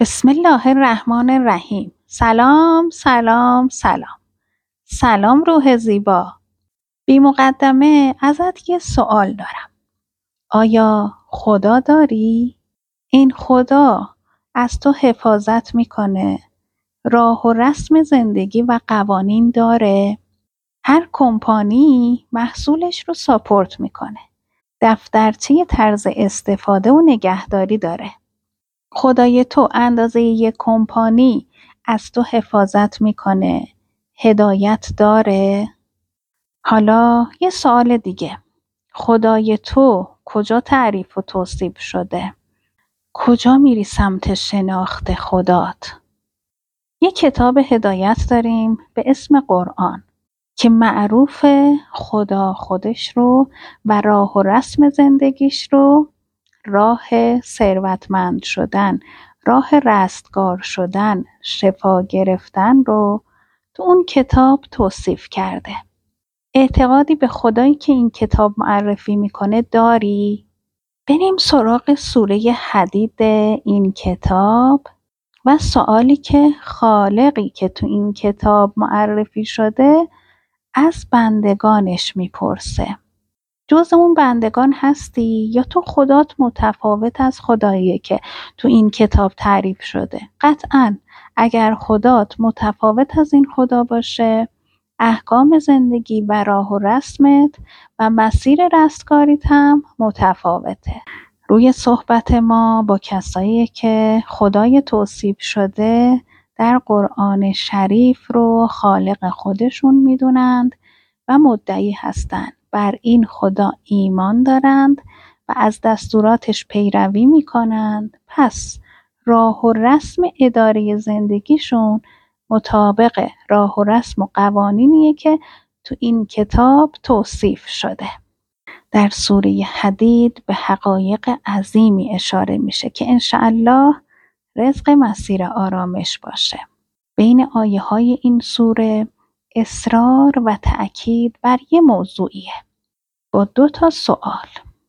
بسم الله الرحمن الرحیم. سلام سلام سلام. سلام روح زیبا. بی مقدمه ازت یه سوال دارم. آیا خدا داری؟ این خدا از تو حفاظت میکنه؟ راه و رسم زندگی و قوانین داره؟ هر کمپانی محصولش رو ساپورت میکنه. دفترچه طرز استفاده و نگهداری داره. خدای تو اندازه یک کمپانی از تو حفاظت میکنه، هدایت داره؟ حالا یه سوال دیگه. خدای تو کجا تعریف و توصیف شده؟ کجا میری سمت شناخت خدات؟ یه کتاب هدایت داریم به اسم قرآن که معروف خدا خودش رو و راه و رسم زندگیش رو، راه ثروتمند شدن، راه رستگار شدن، شفا گرفتن رو تو اون کتاب توصیف کرده. اعتقادی به خدایی که این کتاب معرفی میکنه داری؟ بریم سراغ سوره حدید این کتاب و سوالی که خالقی که تو این کتاب معرفی شده از بندگانش میپرسه. جز اون بندگان هستی یا تو خدات متفاوت از خداییه که تو این کتاب تعریف شده؟ قطعاً اگر خدات متفاوت از این خدا باشه، احکام زندگی و راه و رسمت و مسیر رستگاریت هم متفاوته. روی صحبت ما با کسایی که خدای توصیف شده در قرآن شریف رو خالق خودشون میدونند و مدعی هستند بر این خدا ایمان دارند و از دستوراتش پیروی میکنند، پس راه و رسم اداره زندگیشون مطابق راه و رسم و قوانینیه که تو این کتاب توصیف شده. در سوره حدید به حقایق عظیمی اشاره میشه که انشاءالله رزق مسیر آرامش باشه. بین آیه های این سوره اصرار و تأکید بر یه موضوعیه با 2 سوال.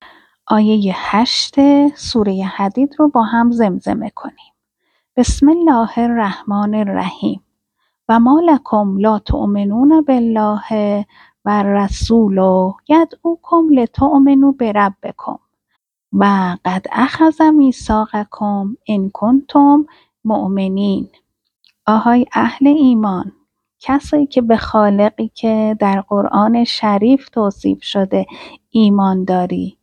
آیه 8 سوره حدید رو با هم زمزمه کنیم. بسم الله الرحمن الرحیم. و ما لکم لا تؤمنون بالله و الرسول یدعوکم لتؤمنوا بربکم و قد اخذ میثاقکم ان کنتم مؤمنین. آهای اهل ایمان، کسایی که به خالقی که در قرآن شریف توصیف شده ایمان داری،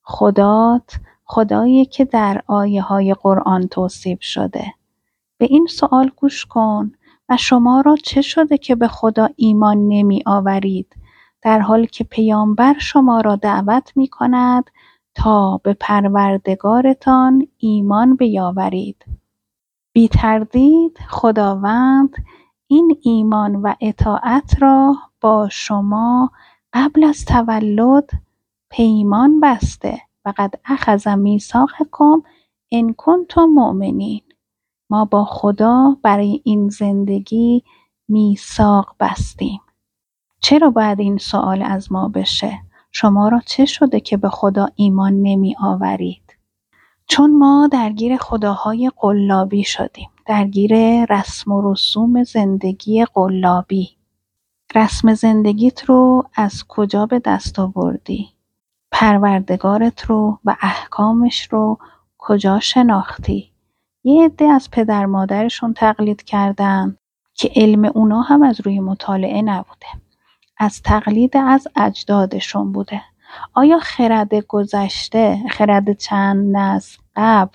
خدایی که در آیه های قرآن توصیف شده، به این سوال گوش کن و شما را چه شده که به خدا ایمان نمی آورید در حالی که پیامبر شما را دعوت می کند تا به پروردگارتان ایمان بیاورید؟ بی تردید خداوند این ایمان و اطاعت را با شما قبل از تولد پیمان بسته و قد اخذ میثاقکم ان کنتم مؤمنین. ما با خدا برای این زندگی میثاق بستیم. چرا باید این سوال از ما بشه؟ شما را چه شده که به خدا ایمان نمی آورید؟ چون ما درگیر خداهای قلابی شدیم، درگیر رسم و رسوم زندگی قلابی. رسم زندگیت رو از کجا به دست آوردی؟ پروردگارت رو و احکامش رو کجا شناختی؟ یه عده از پدر مادرشون تقلید کردن که علم اونا هم از روی مطالعه نبوده، از تقلید از اجدادشون بوده. آیا خرد گذشته، خرد چند نسل قبل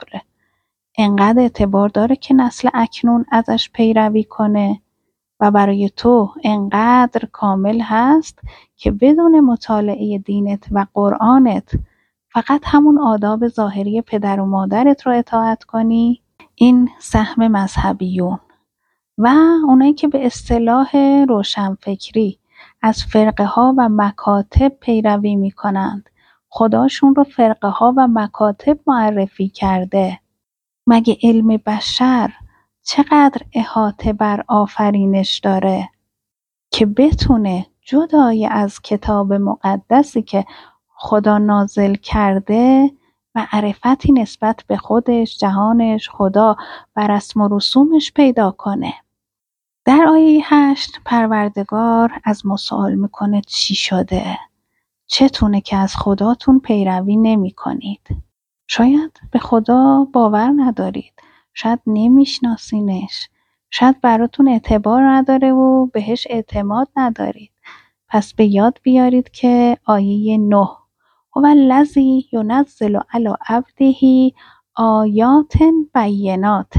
انقدر اعتبار داره که نسل اکنون ازش پیروی کنه و برای تو انقدر کامل هست که بدون مطالعه دینت و قرآنت فقط همون آداب ظاهری پدر و مادرت رو اطاعت کنی؟ این سهم مذهبیون و اونایی که به اصطلاح روشنفکری از فرقه ها و مکاتب پیروی می کنند. خداشون رو فرقه ها و مکاتب معرفی کرده. مگه علم بشر چقدر احاطه بر آفرینش داره که بتونه جدای از کتاب مقدسی که خدا نازل کرده معرفتی نسبت به خودش، جهانش، خدا و رسم و رسومش پیدا کنه. در آیه 8 پروردگار از ما سوال میکنه چی شده؟ چتونه که از خداتون پیروی نمی کنید؟ شاید به خدا باور ندارید، شاید نمیشناسینش، شاید براتون اعتبار نداره و بهش اعتماد ندارید. پس به یاد بیارید که آیه 9 هو الذی ینزل علی عبده آیات بینات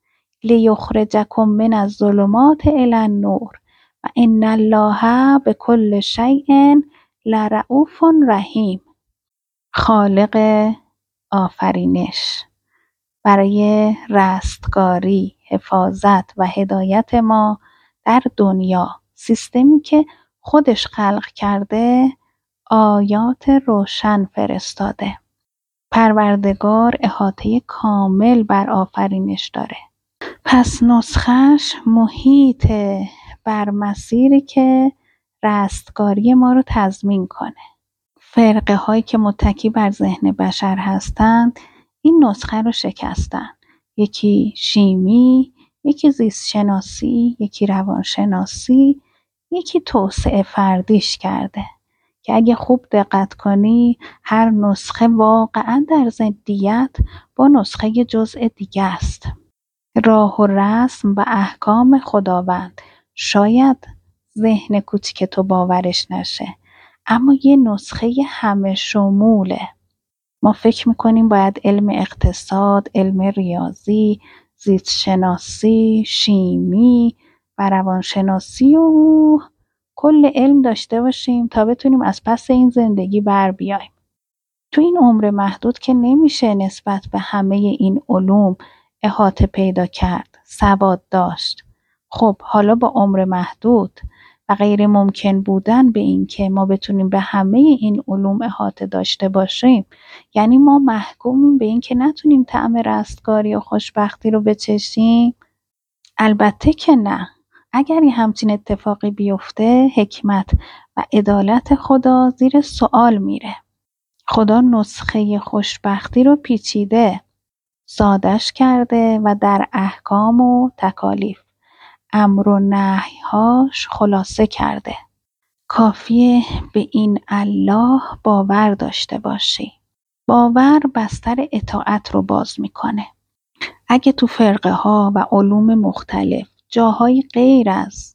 لیخرجکم من الظلمات الی النور و ان الله بكل شیء لرؤوف رحیم. خالق آفرینش برای رستگاری، حفاظت و هدایت ما در دنیا، سیستمی که خودش خلق کرده، آیات روشن فرستاده. پروردگار احاطه کامل بر آفرینش داره. پس نسخش محیطه بر مسیری که رستگاری ما رو تضمین کنه. فرقه هایی که متکی بر ذهن بشر هستند این نسخه رو شکستن. یکی شیمی، یکی زیست شناسی، یکی روانشناسی، یکی توسعه فردیش کرده که اگه خوب دقت کنی هر نسخه واقعا در ضدیت با نسخه جزء دیگه است. راه و رسم و احکام خداوند شاید ذهن کوچیک تو باورش نشه، اما یه نسخه همه شموله. ما فکر میکنیم باید علم اقتصاد، علم ریاضی، زیست شناسی، شیمی و روانشناسی و کل علم داشته باشیم تا بتونیم از پس این زندگی بر بیایم. تو این عمر محدود که نمیشه نسبت به همه این علوم احاطه پیدا کرد، سواد داشت. خب حالا با عمر محدود و غیر ممکن بودن به این که ما بتونیم به همه این علوم احاطه داشته باشیم، یعنی ما محکومیم به این که نتونیم طعم رستگاری و خوشبختی رو بچشیم؟ البته که نه. اگر یه همچین اتفاقی بیفته، حکمت و عدالت خدا زیر سوال میره. خدا نسخه خوشبختی رو پیچیده، سادش کرده و در احکام و تکالیف، امر و نهی‌هاش خلاصه کرده. کافیه به این الله باور داشته باشی. باور بستر اطاعت رو باز میکنه. اگه تو فرقه ها و علوم مختلف جاهای غیر از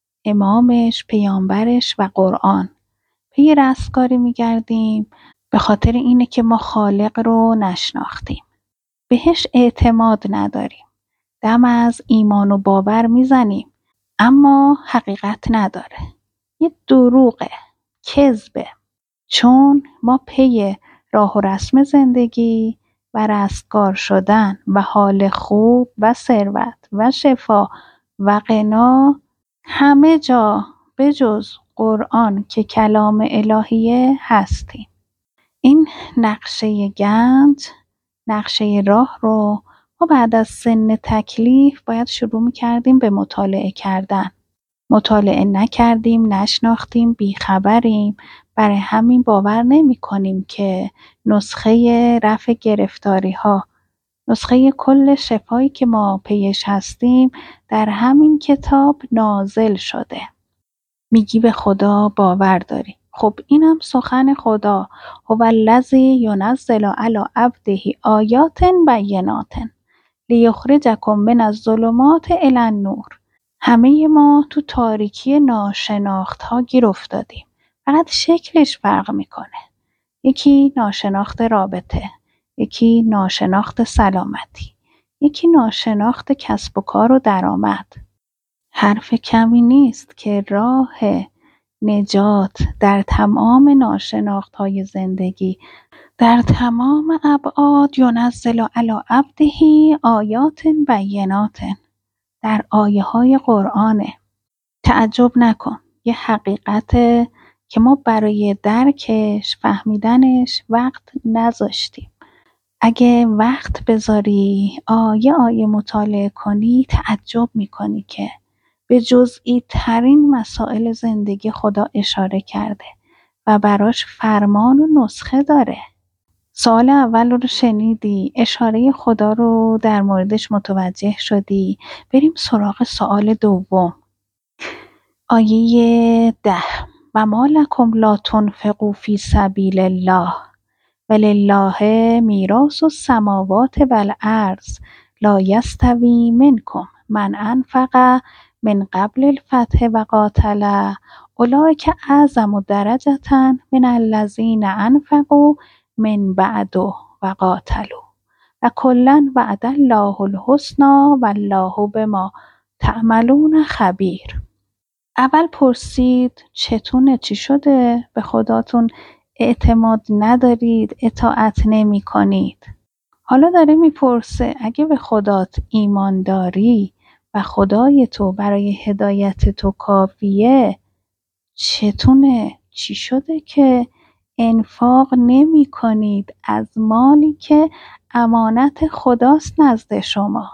امامش، پیامبرش و قرآن پی رستگاری میگردیم، به خاطر اینه که ما خالق رو نشناختیم. بهش اعتماد نداریم. دم از ایمان و باور میزنیم، اما حقیقت نداره. یه دروغه، کذبه. چون ما پی راه و رسم زندگی و رستگار شدن و حال خوب و ثروت و شفا و غنا همه جا به جز قرآن که کلام الهیه هستیم. این نقشه گنج، نقشه راه رو ما بعد از سن تکلیف باید شروع می‌کردیم به مطالعه کردن. مطالعه نکردیم، نشناختیم، بیخبریم. برای همین باور نمی کنیم که نسخه رفع گرفتاری ها، نسخه کل شفایی که ما پیش هستیم در همین کتاب نازل شده. میگی به خدا باور داری. خب اینم سخن خدا. هو الذی ینزل علی عبده آیات بینات لیخرجکم من الظلمات الی النور. همه ما تو تاریکی ناشناخت ها گیر افتادیم. فقط شکلش فرق میکنه. یکی ناشناخت رابطه، یکی ناشناخت سلامتی، یکی ناشناخت کسب و کار و درآمد. حرف کمی نیست که راه نجات در تمام ناشناخت های زندگی، در تمام ابعاد ینزل علی عبده آیات بینات، در آیه های قرآنه. تعجب نکن، یه حقیقته که ما برای درکش، فهمیدنش وقت نذاشتیم. اگه وقت بذاری، آیه مطالعه کنی، تعجب میکنی که به جزئی ترین مسائل زندگی خدا اشاره کرده و براش فرمان و نسخه داره. سوال اول رو شنیدی، اشاره خدا رو در موردش متوجه شدی. بریم سراغ سوال دوم. آیه 10: و ما لکم لا تنفقوا فی سبیل الله ولله میراث السماوات والارض لا یستوی منکم من انفق من قبل الفتح و قاتل اولئک اعظم درجة من الذین انفقوا من بعد و قاتلوا و کلا وعد الله الحسنی والله بما تعملون خبیر. اول پرسید چتونه، چی شده به خداتون اعتماد ندارید، اطاعت نمی کنید؟ حالا داره میپرسه اگه به خدات ایمان داری و خدای تو برای هدایت تو کافیه، چتونه، چی شده که انفاق نمی کنید از مالی که امانت خداست نزد شما؟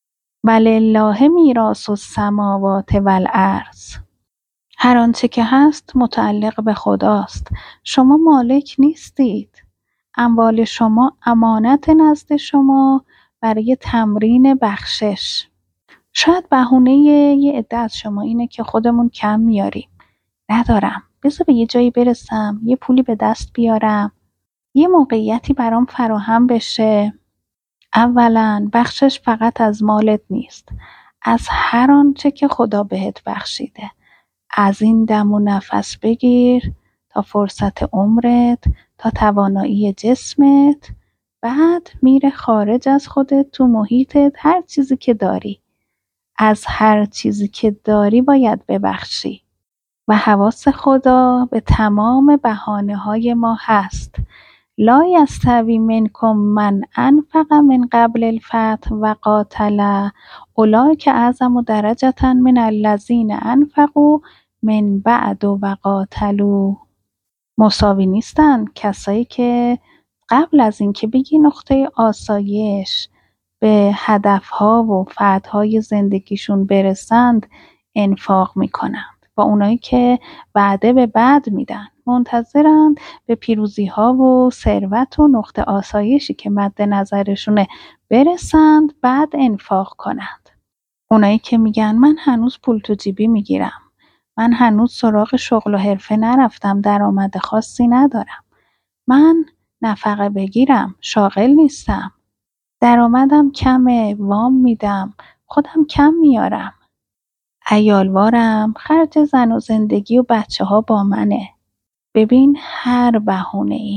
ولله میراث السماوات والارض، هر آنچه که هست متعلق به خداست. شما مالک نیستید. اموال شما امانت نزد شما برای تمرین بخشش. شاید بهونه یه عده از شما اینه که خودمون کم میاریم. ندارم، بذار به یه جایی برسم، یه پولی به دست بیارم، یه موقعیتی برام فراهم بشه. اولا بخشش فقط از مالت نیست، از هر آنچه که خدا بهت بخشیده. از این دم و نفس بگیر تا فرصت عمرت، تا توانایی جسمت، بعد میره خارج از خودت، تو محیطت، هر چیزی که داری. از هر چیزی که داری باید ببخشی و حواس خدا به تمام بهانه‌های ما هست. لا یستوی منکم من انفق من قبل الفتح و قاتل اولئک اعظم درجة من الذین انفقوا من بعد و قاتلوا. مساوی نیستن کسایی که قبل از اینکه بگی نقطه آسایش به هدفها و فتحهای زندگیشون برسند انفاق میکنند، با اونایی که وعده به بعد میدن، منتظرند به پیروزی‌ها و ثروت و نقطه آسایشی که مد نظرشونه برسند بعد انفاق کنند. اونایی که میگن من هنوز پول تو جیبی میگیرم، من هنوز سراغ شغل و حرفه نرفتم، درآمد خاصی ندارم، من نفقه بگیرم، شاغل نیستم، درآمدم کمه، وام میدم، خودم کم میارم، عیالوارم، خرج زن و زندگی و بچه ها با منه. ببین هر بهونه‌ای،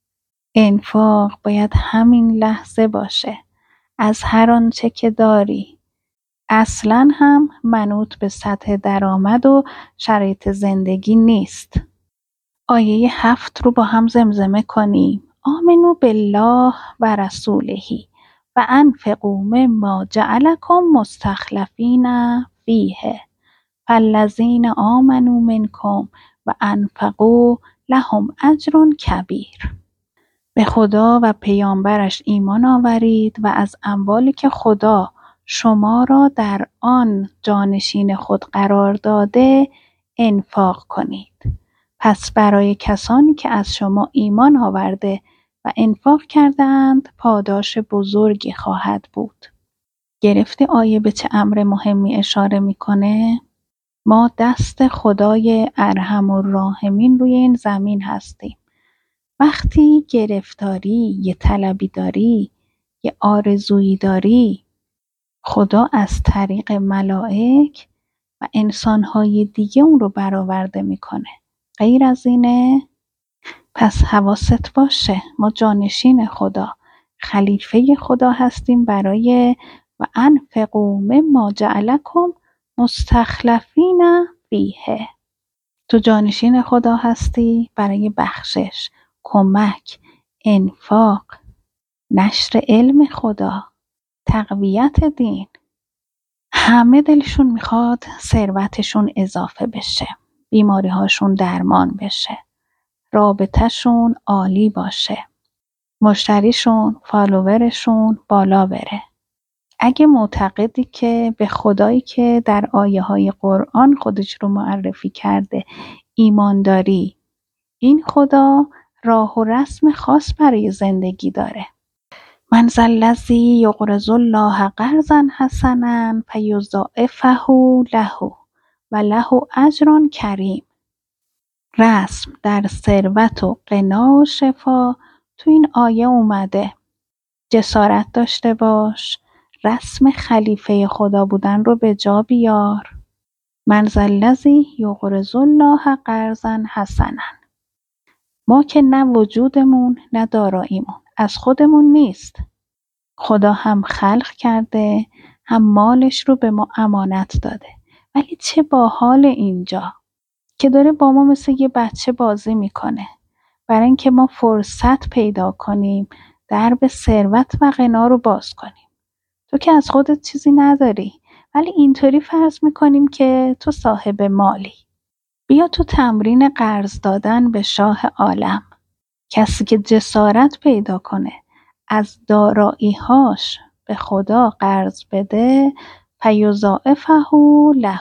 انفاق باید همین لحظه باشه، از هر آنچه که داری. اصلاً هم منوط به سطح درآمد و شرایط زندگی نیست. آیه 7 رو با هم زمزمه کنیم. آمنو بالله و رسوله و انفقوا مما جعلکم مستخلفین فیه فالذین آمنوا منکم و انفقوا لهم اجر کبیر. به خدا و پیامبرش ایمان آورید و از اموالی که خدا شما را در آن جانشین خود قرار داده انفاق کنید. پس برای کسانی که از شما ایمان آورده و انفاق کردند پاداش بزرگی خواهد بود. گرفتی آیه به چه امر مهمی اشاره میکنه؟ ما دست خدای ارحم الراحمین روی این زمین هستیم. وقتی گرفتاری، یه طلبی داری، یه آرزویی داری، خدا از طریق ملائک و انسانهای دیگه اون رو برآورده میکنه. غیر از اینه؟ پس حواست باشه، ما جانشین خدا، خلیفه خدا هستیم برای و انفقوا مما جعلکم مستخلفین فیه. تو جانشین خدا هستی برای بخشش، کمک، انفاق، نشر علم خدا، تقویت دین. همه دلشون میخواد ثروتشون اضافه بشه، بیماری‌هاشون درمان بشه، رابطه‌شون عالی باشه، مشتریشون، فالوورشون بالا بره. اگه معتقدی که به خدایی که در آیه‌های قرآن خودش رو معرفی کرده ایمان داری، این خدا راه و رسم خاص برای زندگی داره. من ذا الذی یقرض الله قرضا حسنا فیضاعفه له و له اجر کریم. رسم در ثروت و غنا و شفا تو این آیه اومده. جسارت داشته باش، رسم خلیفه خدا بودن رو به جا بیار. من ذا الذی یقرض الله قرضا حسنا. ما که نه وجودمون نه داراییمون از خودمون نیست. خدا هم خلق کرده، هم مالش رو به ما امانت داده. ولی چه باحال اینجا که داره با ما مثل یه بچه بازی میکنه، برای اینکه ما فرصت پیدا کنیم درب ثروت و غنا رو باز کنیم. تو که از خودت چیزی نداری، ولی اینطوری فرض میکنیم که تو صاحب مالی. بیا تو تمرین قرض دادن به شاه عالم. کسی که جسارت پیدا کنه از دارایی‌هاش به خدا قرض بده، فیضاعفه له.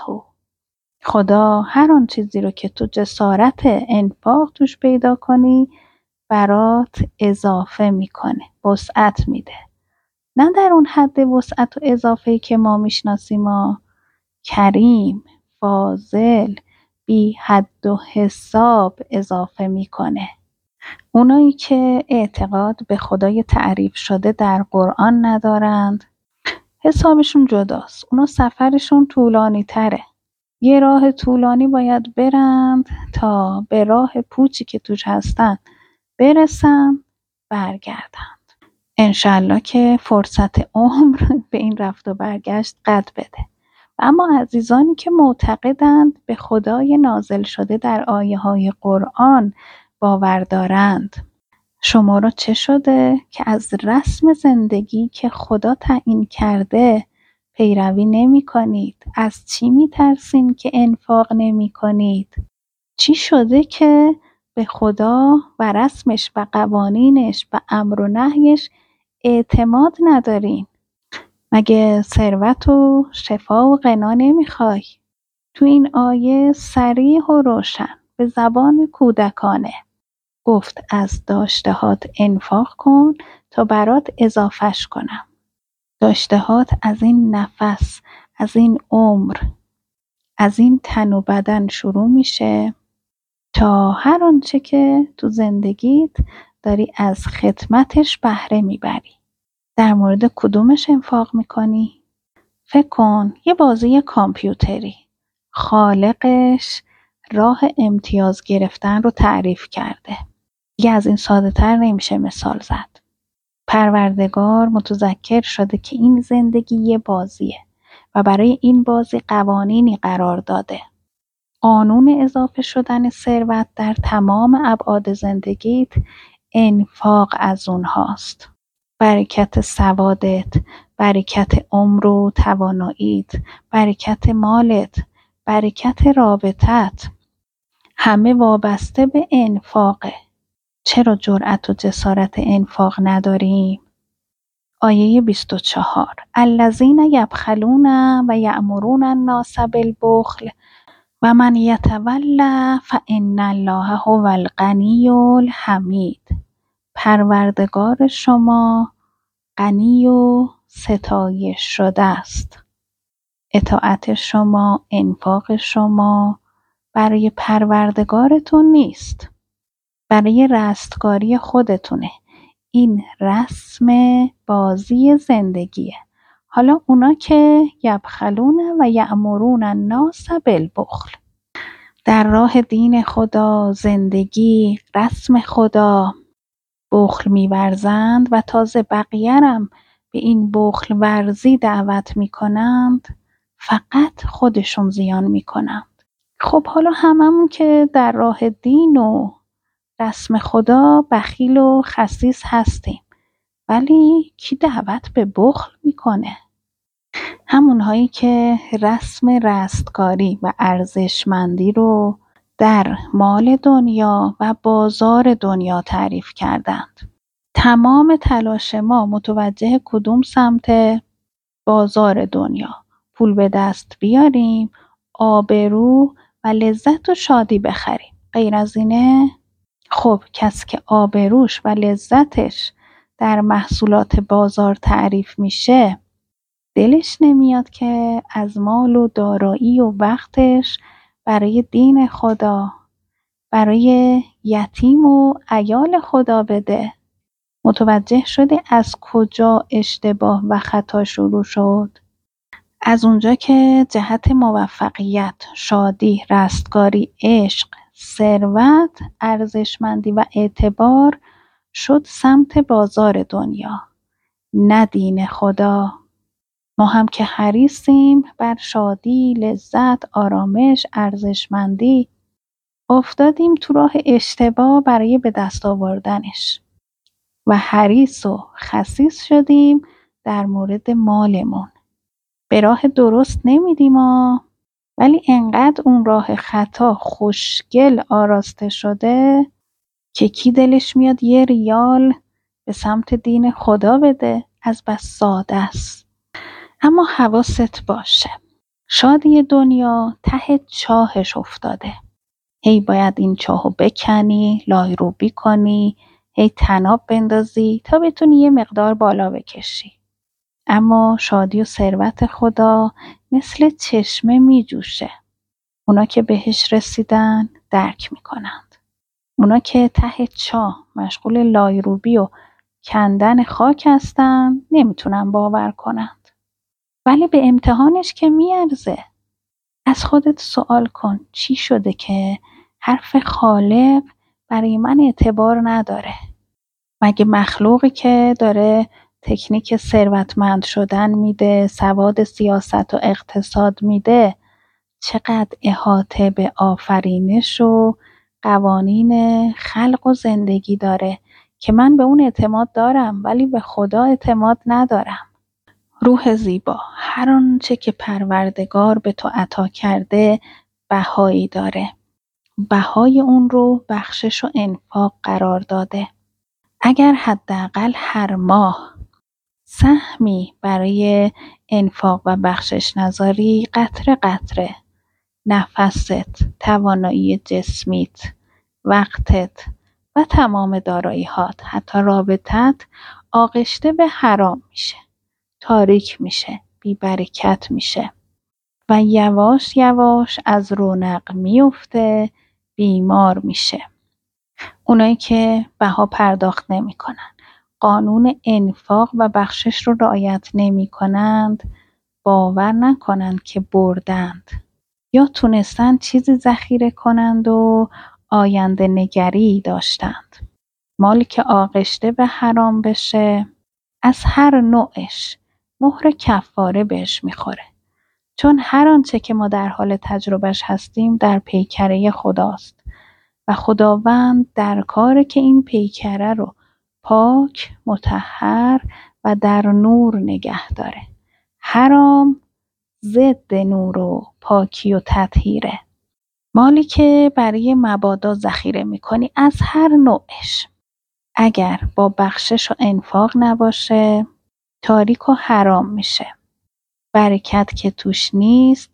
خدا هر آن چیزی رو که تو جسارت انفاق توش پیدا کنی برات اضافه میکنه، وسعت میده. نه در اون حد وسعت و اضافه‌ای که ما میشناسیم، ما کریم، فاضل، بی حد و حساب اضافه میکنه. اونایی که اعتقاد به خدای تعریف شده در قرآن ندارند، حسابشون جداست. اونا سفرشون طولانی تره. یه راه طولانی باید برند تا به راه پوچی که توش هستن برسن برگردند. انشالله که فرصت عمر به این رفت و برگشت قد بده. و اما عزیزانی که معتقدند به خدای نازل شده در آیه های قرآن باور دارند، شما را چه شده که از رسم زندگی که خدا تعیین کرده پیروی نمی کنید؟ از چی می ترسین که انفاق نمی کنید؟ چی شده که به خدا و رسمش و قوانینش و امر و نهیش اعتماد ندارین؟ مگه ثروت و شفا و غنا نمیخوای؟ تو این آیه صریح و روشن به زبان کودکانه گفت از داشتهات انفاق کن تا برات اضافهش کنم. داشتهات از این نفس، از این عمر، از این تن و بدن شروع میشه تا هر آنچه که تو زندگیت داری از خدمتش بهره میبری. در مورد کدومش انفاق میکنی؟ فکر کن یه بازی کامپیوتری، خالقش راه امتیاز گرفتن رو تعریف کرده. دیگه از این ساده تر نمیشه مثال زد. پروردگار متذکر شده که این زندگی یه بازیه و برای این بازی قوانینی قرار داده. قانون اضافه شدن ثروت در تمام ابعاد زندگیت انفاق از اونهاست. برکت سوادت، برکت عمر و تواناییت، برکت مالت، برکت رابطت، همه وابسته به انفاقه. چرا جرأت و جسارت انفاق نداریم؟ آیه 24 الذین یبخلون و یأمرون الناس بالبخل و من یتولی فإن الله هو الغنی الحمید. پروردگار شما غنی و ستایش شده است. اطاعت شما، انفاق شما برای پروردگارتون نیست، برای رستگاری خودتونه. این رسم بازی زندگیه. حالا اونا که یبخلون و یأمرون الناس بالبخل، در راه دین خدا، زندگی، رسم خدا بخل می‌ورزند و تازه بقیه‌رم به این بخل ورزی دعوت می‌کنند، فقط خودشون زیان می‌کنند. خب حالا هممون که در راه دین و رسم خدا بخیل و خسیس هستیم، ولی کی دعوت به بخل میکنه؟ همونهایی که رسم رستگاری و ارزشمندی رو در مال دنیا و بازار دنیا تعریف کردند. تمام تلاش ما متوجه کدوم سمت؟ بازار دنیا. پول به دست بیاریم، آبرو و لذت و شادی بخریم. غیر از اینه؟ خب کسی که آبروش و لذتش در محصولات بازار تعریف میشه، دلش نمیاد که از مال و دارایی و وقتش برای دین خدا، برای یتیم و عیال خدا بده. متوجه شدی از کجا اشتباه و خطا شروع شد؟ از اونجا که جهت موفقیت، شادی، رستگاری، عشق، ثروت، ارزشمندی و اعتبار شد سمت بازار دنیا، نه دین خدا. ما هم که حریصیم بر شادی، لذت، آرامش، ارزشمندی، افتادیم تو راه اشتباه برای به دست آوردنش و حریص و خسیس شدیم در مورد مالمون. به راه درست نمیدیم ولی انقدر اون راه خطا خوشگل آراسته شده که کی دلش میاد یه ریال به سمت دین خدا بده؟ از بس ساده است. اما حواست باشه، شادی دنیا ته چاهش افتاده. هی باید این چاهو بکنی، لایروبی کنی، هی طناب بندازی تا بتونی یه مقدار بالا بکشی. اما شادی و ثروت خدا مثل چشمه می جوشه. اونا که بهش رسیدن درک می کنند. اونا که ته چاه مشغول لایروبی و کندن خاک هستن نمیتونن باور کنند. ولی به امتحانش که میارزه. از خودت سوال کن چی شده که حرف خالق برای من اعتبار نداره؟ مگه مخلوقی که داره تکنیک ثروتمند شدن میده، سواد سیاست و اقتصاد میده، چقدر احاطه به آفرینش و قوانین خلق و زندگی داره که من به اون اعتماد دارم ولی به خدا اعتماد ندارم. روح زیبا، هر آنچه که پروردگار به تو عطا کرده بهایی داره. بهای اون رو بخشش و انفاق قرار داده. اگر حداقل هر ماه سهمی برای انفاق و بخشش نذاری، قطره قطره نفست، توانایی جسمیت، وقتت و تمام دارایی‌هات، حتی رابطت، آغشته به حرام میشه، تاریک میشه، بی برکت میشه و یواش یواش از رونق میفته، بیمار میشه. اونایی که بها پرداخت نمی کنن، قانون انفاق و بخشش رو رعایت نمی کنند، باور نکنند که بردند یا تونستند چیزی ذخیره کنند و آینده نگری داشتند. مالی که آغشته به حرام بشه از هر نوعش مهر کفاره بهش میخوره. چون هر آنچه که ما در حال تجربهش هستیم در پیکره خداست و خداوند در کاره که این پیکره رو پاک، مطهر و در نور نگه داره. حرام ضد نور و پاکی و تطهیره. مالی که برای مبادا ذخیره میکنی از هر نوعش، اگر با بخشش و انفاق نباشه تاریک و حرام میشه. برکت که توش نیست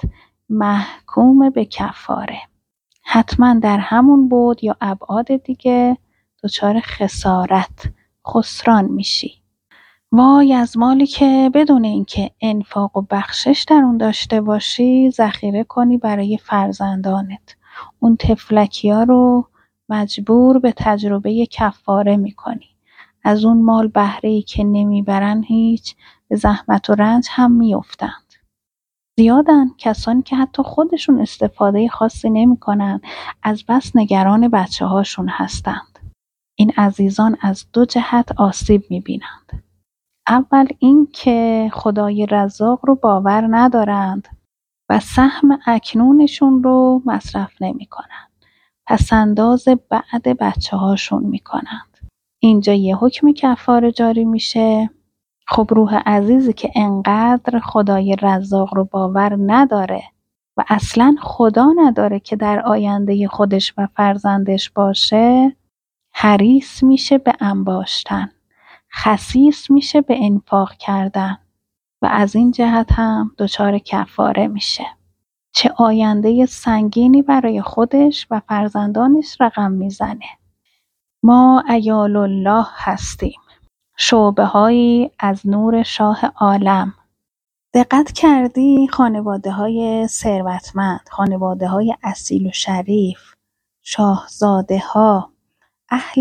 محکوم به کفاره. حتما در همون بعد یا ابعاد دیگه دچار خسارت، خسران میشی. وای از مالی که بدون اینکه انفاق و بخشش در اون داشته باشی ذخیره کنی برای فرزندانت. اون طفلکیا رو مجبور به تجربه کفاره میکنی. از اون مال بهره‌ای که نمیبرن هیچ، به زحمت و رنج هم میافتند. زیادن کسانی که حتی خودشون استفاده خاصی نمی‌کنن، از بس نگران بچه‌هاشون هستند. این عزیزان از دو جهت آسیب می‌بینند. اول این که خدای رزاق رو باور ندارند و سهم اکنونشون رو مصرف نمی‌کنند. پس‌انداز بعد بچه‌هاشون می‌کنند. اینجا یه حکم کفاره جاری میشه. خب روح عزیزی که انقدر خدای رزاق رو باور نداره و اصلا خدا نداره که در آینده خودش و فرزندش باشه، حریص میشه به انباشتن، خسیس میشه به انفاق کردن و از این جهت هم دچار کفاره میشه. چه آینده سنگینی برای خودش و فرزندانش رقم میزنه. ما عیال الله هستیم، شعبه‌هایی از نور شاه عالم. دقت کردی خانواده‌های ثروتمند، خانواده‌های اصیل و شریف، شاهزاده‌ها، اهل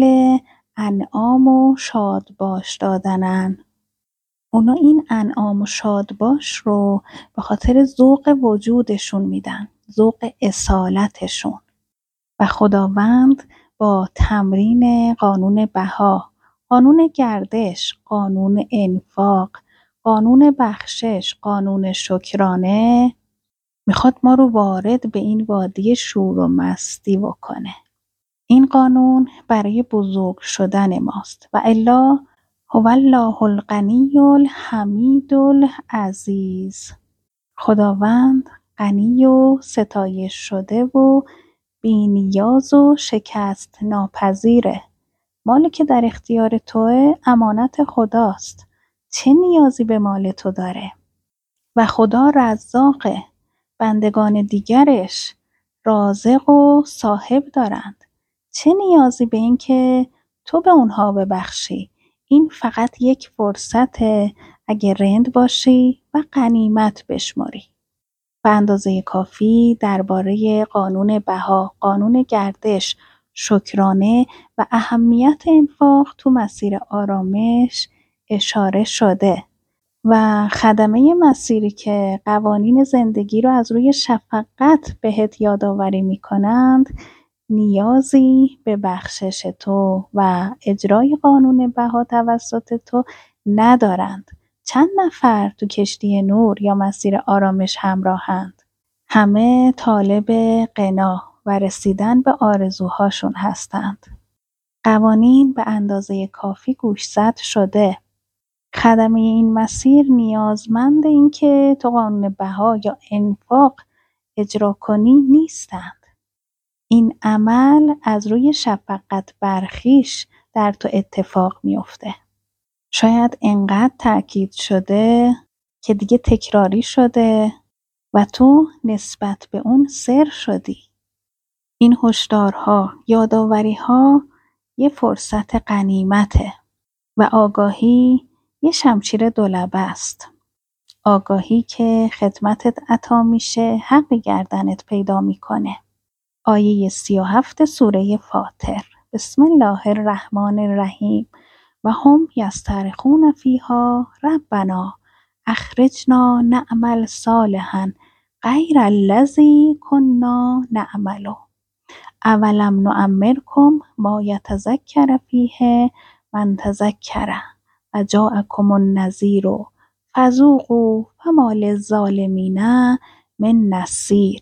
انعام و شادباش دادنن. اونا این انعام و شادباش رو به خاطر ذوق وجودشون میدن، ذوق اصالتشون. و خداوند با تمرین قانون بها، قانون گردش، قانون انفاق، قانون بخشش، قانون شکرانه میخواد ما رو وارد به این وادی شور و مستی بکنه. این قانون برای بزرگ شدن ماست و الا هو الله الغنی الحمید العزیز. خداوند غنی و ستایش شده و بی‌نیاز و شکست ناپذیره. مالی که در اختیار توه امانت خداست. چه نیازی به مال تو داره؟ و خدا رزاقه. بندگان دیگرش رازق و صاحب دارند. چه نیازی به این که تو به اونها ببخشی؟ این فقط یک فرصته اگه رند باشی و غنیمت بشماری. به اندازه کافی درباره قانون بها، قانون گردش، شکرانه و اهمیت انفاق تو مسیر آرامش اشاره شده و خدمه مسیری که قوانین زندگی رو از روی شفقت بهت یادآوری میکنند نیازی به بخشش تو و اجرای قانون بها توسط تو ندارند. چند نفر تو کشتی نور یا مسیر آرامش همراهند؟ همه طالب غنا و رسیدن به آرزوهاشون هستند. قوانین به اندازه کافی گوشزد شده. خدمه این مسیر نیازمند این که تو قانون بها یا انفاق اجرا کنی نیستند. این عمل از روی شفقت برخیش در تو اتفاق میفته. شاید انقدر تأکید شده که دیگه تکراری شده و تو نسبت به اون سر شدی. این هشدارها، یادآوری‌ها یه فرصت غنیمته و آگاهی یه شمشیر دولبه است. آگاهی که خدمتت عطا میشه حق گردنت پیدا میکنه. آیه 37 سوره فاطر. بسم الله الرحمن الرحیم و هم یسترخون فیها ربنا اخرجنا نعمل صالحا غیر الذی کنا نعمل اولم نعمرکم ما یتذکر فیه من تذکر و جاءکم النذیر فذوقوا فما للظالمین من نصیر.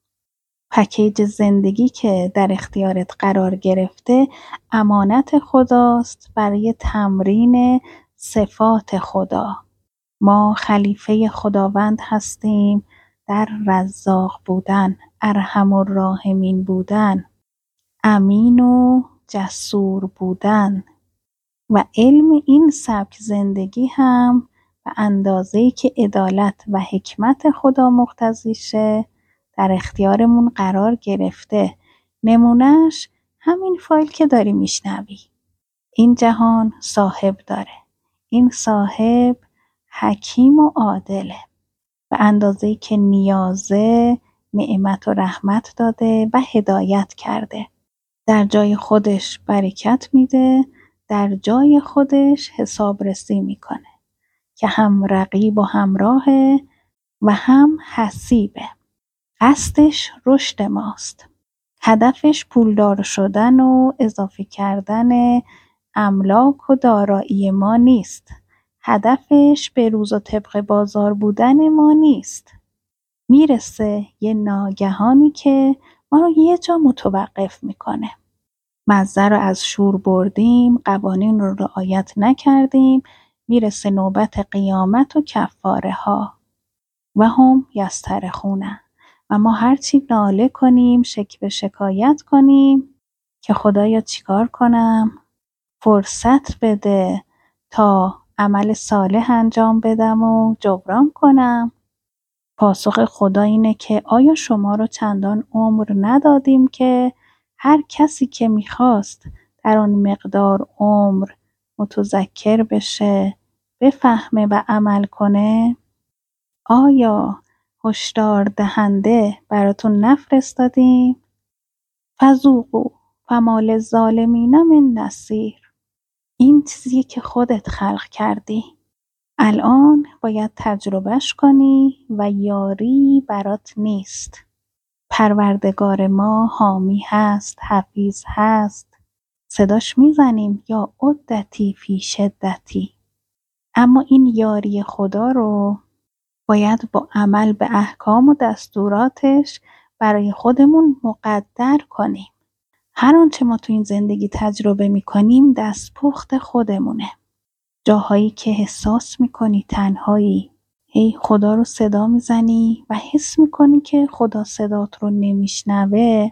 پکیج زندگی که در اختیارت قرار گرفته امانت خداست برای تمرین صفات خدا. ما خلیفه خداوند هستیم در رزاق بودن، ارحم الراحمین بودن، امین و جسور بودن و علم این سبک زندگی هم به اندازه‌ای که عدالت و حکمت خدا مقتضیشه در اختیارمون قرار گرفته. نمونهش همین فایل که داری میشنوی. این جهان صاحب داره. این صاحب حکیم و عادله. به اندازه‌ای که نیازه نعمت و رحمت داده و هدایت کرده. در جای خودش برکت میده، در جای خودش حسابرسی میکنه که هم رقیب و همراهه و هم حسیبه. قصدش رشد ماست. هدفش پولدار شدن و اضافه کردن املاک و دارایی ما نیست. هدفش به روز و طبق بازار بودن ما نیست. میرسه یه ناگهانی که ما رو یه جا متوقف میکنه. مزه رو از شور بردیم، قوانین رو رعایت نکردیم، میرسه نوبت قیامت و کفاره ها. و هم یسترخونه و ما هرچی ناله کنیم، شکوه شکایت کنیم که خدایا چیکار کنم؟ فرصت بده تا عمل صالح انجام بدم و جبران کنم. پاسخ خدا اینه که آیا شما رو چندان عمر ندادیم که هر کسی که میخواست در آن مقدار عمر متذکر بشه، بفهمه و عمل کنه؟ آیا هشدار دهنده براتون نفرستادیم؟ فذوقوا فما للظالمین من نصیر. این چیزیه که خودت خلق کردی. الان باید تجربهش کنی و یاری برات نیست. پروردگار ما حامی هست، حفیظ هست. صداش میزنیم یا عدتی فی شدتی. اما این یاری خدا رو باید با عمل به احکام و دستوراتش برای خودمون مقدر کنیم. هر آنچه ما تو این زندگی تجربه میکنیم دستپخت خودمونه. جاهایی که احساس میکنی تنهایی، هی خدا رو صدا میزنی و حس میکنی که خدا صدات رو نمیشنوه،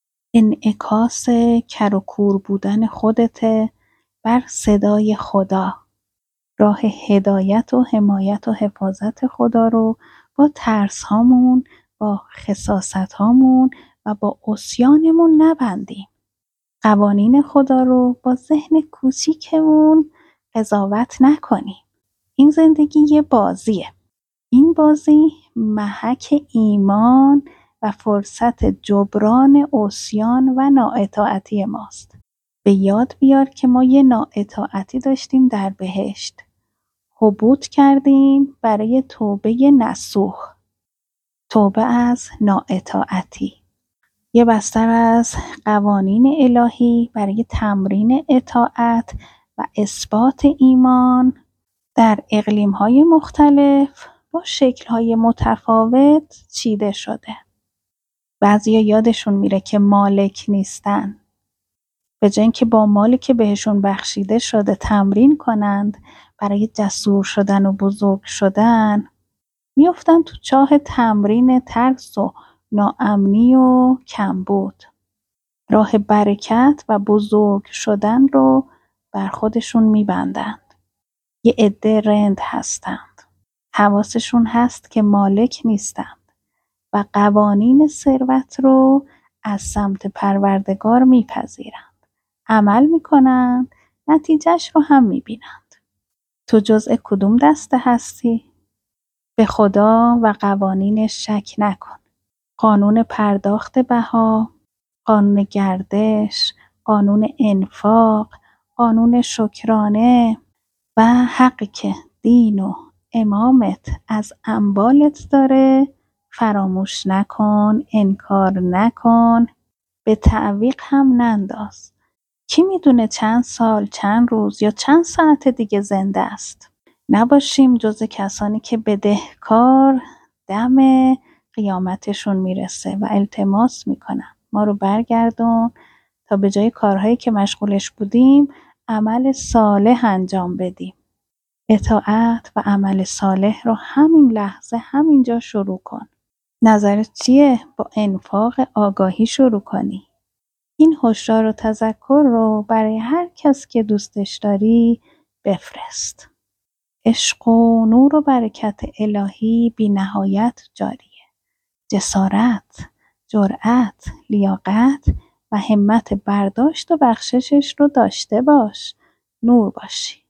انعکاس کر و کور بودن خودته بر صدای خدا. راه هدایت و حمایت و حفاظت خدا رو با ترس هامون، با خساست هامون و با عصیانمون نبندیم. قوانین خدا رو با ذهن کوچیکمون قضاوت نکنیم. این زندگی یه بازیه. این بازی محک ایمان و فرصت جبران عصیان و نااطاعتی ماست. به یاد بیار که ما یه نااطاعتی داشتیم در بهشت. هبوط کردیم برای توبه نصوح. توبه از نااطاعتی. یه بستر از قوانین الهی برای تمرین اطاعت و اثبات ایمان در اقلیم‌های مختلف با شکل‌های متفاوت چیده شده. بعضیا یادشون میره که مالک نیستن. به جای اینکه با مالی که بهشون بخشیده شده تمرین کنند برای جسور شدن و بزرگ شدن، میافتن تو چاه تمرین ترس و ناامنی و کمبود. راه برکت و بزرگ شدن رو بر خودشون میبندند. یه عده رند هستند. حواسشون هست که مالک نیستند و قوانین ثروت رو از سمت پروردگار میپذیرند. عمل میکنند، نتیجهش رو هم میبینند. تو جزء کدوم دسته هستی؟ به خدا و قوانینش شک نکن. قانون پرداخت بها، قانون گردش، قانون انفاق، قانون شکرانه و حقی که دین و امامت از اموالت داره فراموش نکن، انکار نکن، به تعویق هم ننداز. کی میدونه چند سال، چند روز یا چند ساعت دیگه زنده است؟ نباشیم جز کسانی که بدهکار دم قیامتشون میرسه و التماس میکنن ما رو برگردون تا به جای کارهایی که مشغولش بودیم عمل صالح انجام بدیم. اطاعت و عمل صالح رو همین لحظه همینجا شروع کن. نظرت چیه با انفاق آگاهی شروع کنی؟ این هشدار و تذکر رو برای هر کس که دوستش داری بفرست. عشق و نور و برکت الهی بی نهایت جاریه. جسارت، جرأت، لیاقت و همت برداشت و بخششش رو داشته باش. نور باشی.